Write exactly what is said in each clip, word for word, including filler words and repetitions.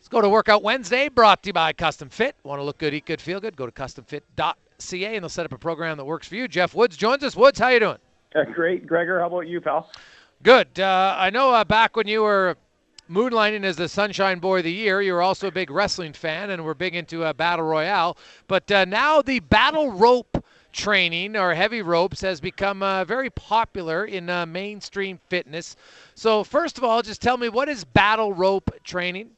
Let's go to Workout Wednesday, brought to you by Custom Fit. Want to look good, eat good, feel good? Go to custom fit dot c a and they'll set up a program that works for you. Jeff Woods joins us. Woods, how you doing? Uh, great, Gregor. How about you, pal? Good. Uh, I know uh, back when you were moonlighting as the Sunshine Boy of the Year, you were also a big wrestling fan and were big into uh, Battle Royale. But uh, now the battle rope training or heavy ropes has become uh, very popular in uh, mainstream fitness. So first of all, just tell me, what is battle rope training?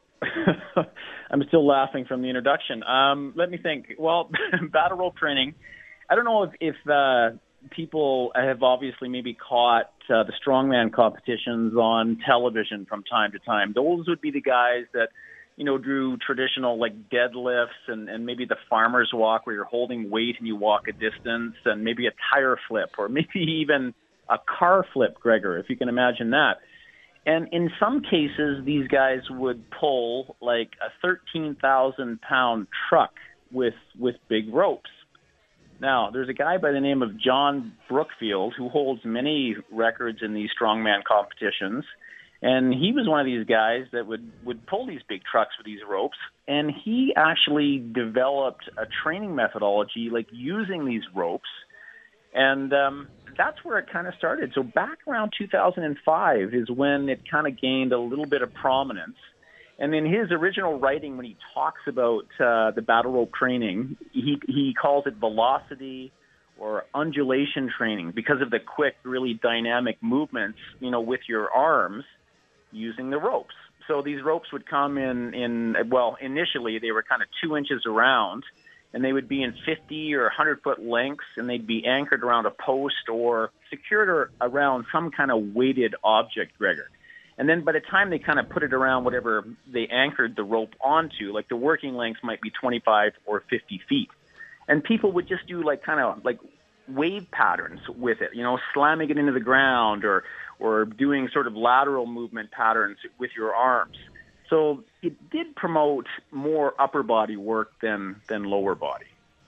I'm still laughing from the introduction. Um, let me think. Well, battle rope training, I don't know if, if uh, people have obviously maybe caught uh, the strongman competitions on television from time to time. Those would be the guys that, you know, do traditional like deadlifts and, and maybe the farmer's walk where you're holding weight and you walk a distance, and maybe a tire flip or maybe even a car flip, Gregor, if you can imagine that. And in some cases, these guys would pull like a thirteen thousand pound truck with with big ropes. Now, there's a guy by the name of John Brookfield who holds many records in these strongman competitions. And he was one of these guys that would, would pull these big trucks with these ropes. And he actually developed a training methodology like using these ropes. And um, that's where it kind of started. So back around two thousand five is when it kind of gained a little bit of prominence. And in his original writing, when he talks about uh, the battle rope training, he, he calls it velocity or undulation training because of the quick, really dynamic movements, you know, with your arms using the ropes. So these ropes would come in, in well, initially they were kind of two inches around, and they would be in fifty or one hundred foot lengths, and they'd be anchored around a post or secured or around some kind of weighted object, Gregor. And then by the time they kind of put it around whatever they anchored the rope onto, like the working lengths might be twenty-five or fifty feet. And people would just do like kind of like wave patterns with it, you know, slamming it into the ground or, or doing sort of lateral movement patterns with your arms. So it did promote more upper body work than, than lower body.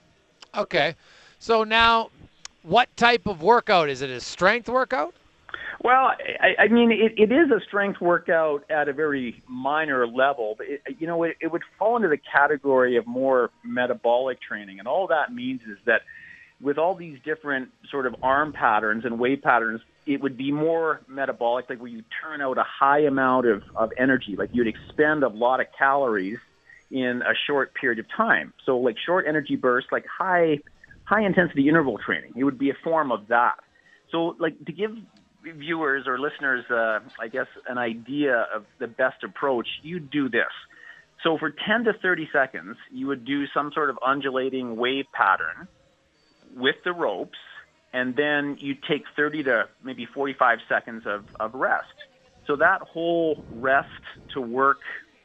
Okay. So now, what type of workout? Is it a strength workout? Well, I, I mean, it, it is a strength workout at a very minor level. But it, you know, it, it would fall into the category of more metabolic training. And all that means is that with all these different sort of arm patterns and wave patterns, it would be more metabolic, like where you turn out a high amount of, of energy, like you'd expend a lot of calories in a short period of time. So like short energy bursts, like high, high intensity interval training, it would be a form of that. So like to give viewers or listeners, uh, I guess, an idea of the best approach, you do this. So for ten to thirty seconds, you would do some sort of undulating wave pattern with the ropes, and then you take thirty to maybe forty-five seconds of, of rest. So that whole rest to work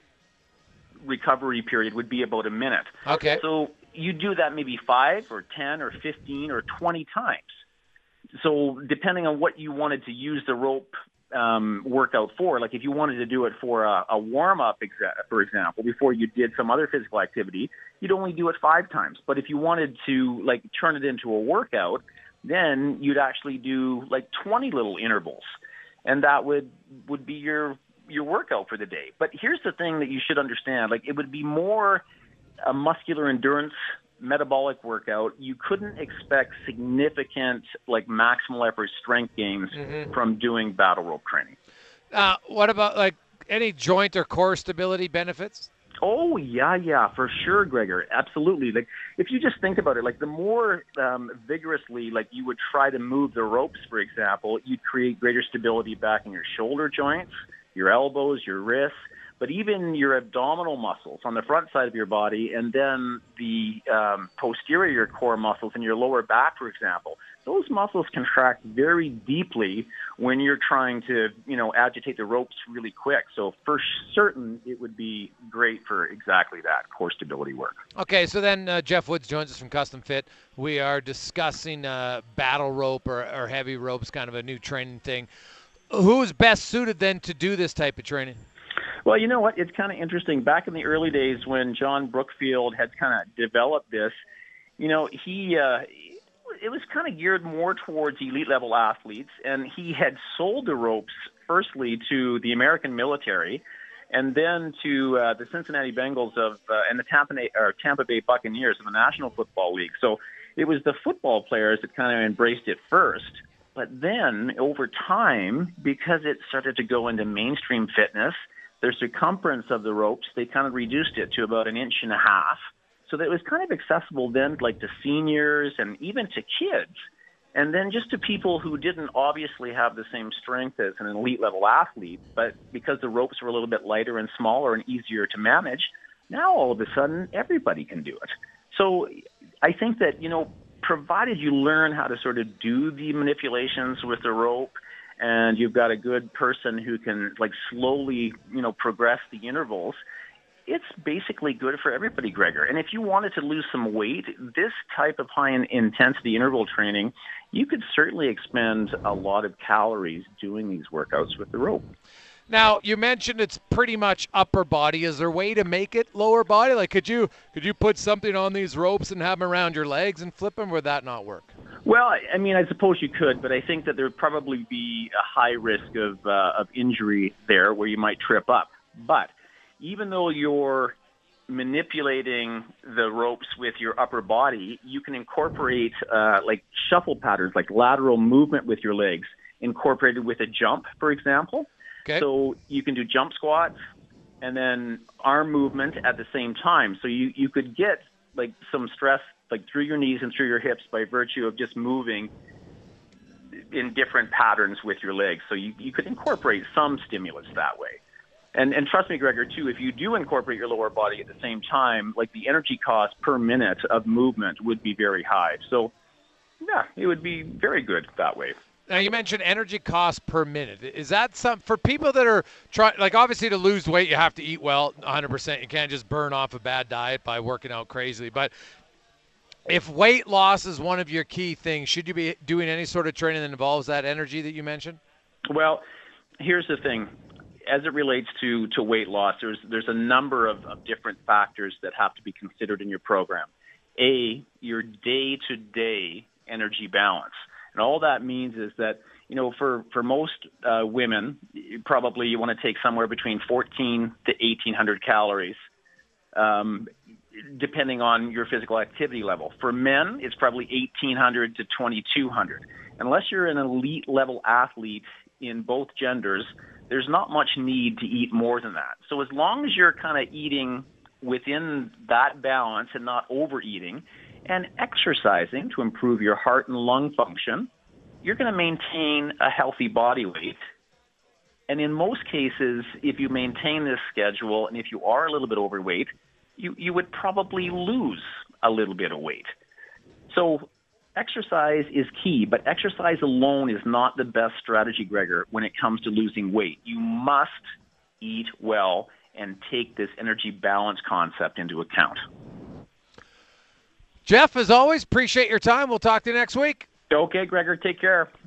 recovery period would be about a minute. Okay. So you do that maybe five or ten or fifteen or twenty times. So depending on what you wanted to use the rope um, workout for, like if you wanted to do it for a, a warm-up, exa- for example, before you did some other physical activity, you'd only do it five times. But if you wanted to like turn it into a workout, then you'd actually do like twenty little intervals, and that would, would be your your workout for the day. But here's the thing that you should understand. Like it would be more a muscular endurance metabolic workout. You couldn't expect significant like maximal effort strength gains mm-hmm. from doing battle rope training. Uh, what about like any joint or core stability benefits? Oh, yeah, yeah, for sure, Gregor. Absolutely. Like, if you just think about it, like, the more um, vigorously, like, you would try to move the ropes, for example, you'd create greater stability back in your shoulder joints, your elbows, your wrists, but even your abdominal muscles on the front side of your body, and then the um, posterior core muscles in your lower back, for example. Those muscles contract very deeply when you're trying to, you know, agitate the ropes really quick. So for certain, it would be great for exactly that, core stability work. Okay, so then uh, Jeff Woods joins us from Custom Fit. We are discussing uh, battle rope or, or heavy ropes, kind of a new training thing. Who's best suited then to do this type of training? Well, you know what? It's kind of interesting. Back in the early days when John Brookfield had kind of developed this, you know, he uh, it was kind of geared more towards elite level athletes, and he had sold the ropes firstly to the American military, and then to uh, the Cincinnati Bengals of uh, and the Tampa Bay, or Tampa Bay Buccaneers of the National Football League. So it was the football players that kind of embraced it first. But then over time, because it started to go into mainstream fitness, their circumference of the ropes, they kind of reduced it to about an inch and a half. So that it was kind of accessible then, like to seniors and even to kids. And then just to people who didn't obviously have the same strength as an elite level athlete, but because the ropes were a little bit lighter and smaller and easier to manage, now all of a sudden everybody can do it. So I think that, you know, provided you learn how to sort of do the manipulations with the rope, and you've got a good person who can like slowly, you know, progress the intervals, it's basically good for everybody, Gregor. And if you wanted to lose some weight, this type of high-intensity interval training, you could certainly expend a lot of calories doing these workouts with the rope. Now, you mentioned it's pretty much upper body. Is there a way to make it lower body? Like, could you could you put something on these ropes and have them around your legs and flip them, or would that not work? Well, I mean, I suppose you could, but I think that there would probably be a high risk of uh, of injury there where you might trip up. But even though you're manipulating the ropes with your upper body, you can incorporate uh, like shuffle patterns, like lateral movement with your legs, incorporated with a jump, for example. Okay. So you can do jump squats and then arm movement at the same time. So you, you could get like some stress like through your knees and through your hips by virtue of just moving in different patterns with your legs. So you, you could incorporate some stimulus that way. And, and trust me, Gregor, too, if you do incorporate your lower body at the same time, like the energy cost per minute of movement would be very high. So, yeah, it would be very good that way. Now, you mentioned energy cost per minute. Is that some for people that are trying, like obviously to lose weight, you have to eat well one hundred percent. You can't just burn off a bad diet by working out crazily. But if weight loss is one of your key things, should you be doing any sort of training that involves that energy that you mentioned? Well, here's the thing. As it relates to, to weight loss, there's there's a number of, of different factors that have to be considered in your program. A, your day-to-day energy balance. And all that means is that, you know, for, for most uh, women, probably you want to take somewhere between fourteen to eighteen hundred calories, um, depending on your physical activity level. For men, it's probably eighteen hundred to twenty-two hundred. Unless you're an elite level athlete in both genders, there's not much need to eat more than that. So as long as you're kind of eating within that balance and not overeating and exercising to improve your heart and lung function, you're going to maintain a healthy body weight. And in most cases, if you maintain this schedule and if you are a little bit overweight, you, you would probably lose a little bit of weight. So exercise is key, but exercise alone is not the best strategy, Gregor, when it comes to losing weight. You must eat well and take this energy balance concept into account. Jeff, as always, appreciate your time. We'll talk to you next week. Okay, Gregor, take care.